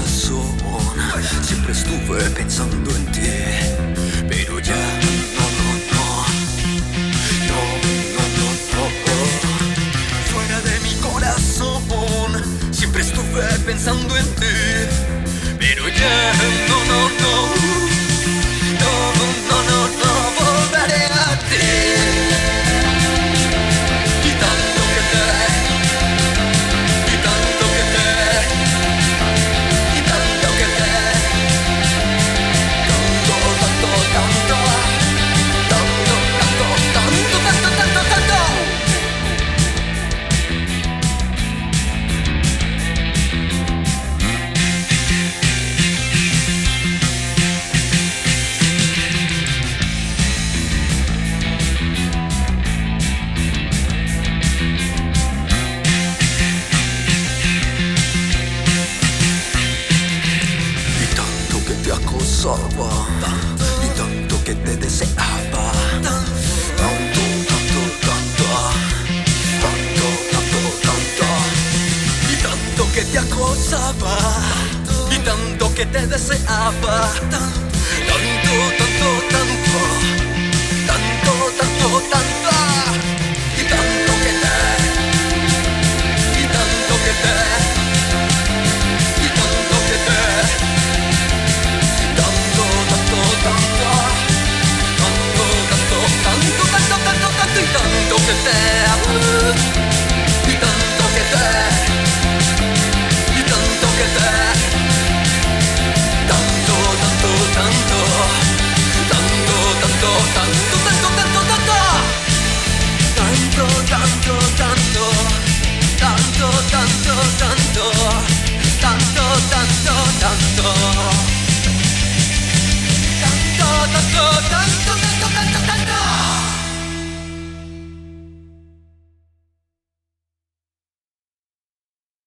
corazón. Siempre estuve pensando en ti, pero ya no, no, no. No, no, no, no, no. Fuera de mi corazón, siempre estuve pensando en ti, pero ya no, no, no. No, no, no, no volveré a ti. Y tanto que te, y tanto que te, y tanto que te, tanto, tanto, tanto, tanto, tanto, tanto, tanto, tanto, tanto. Acosaba, y tanto que te deseaba, tanto, tanto, tanto, tanto, tanto, tanto, y tanto que te acosaba, y tanto que te deseaba, tanto.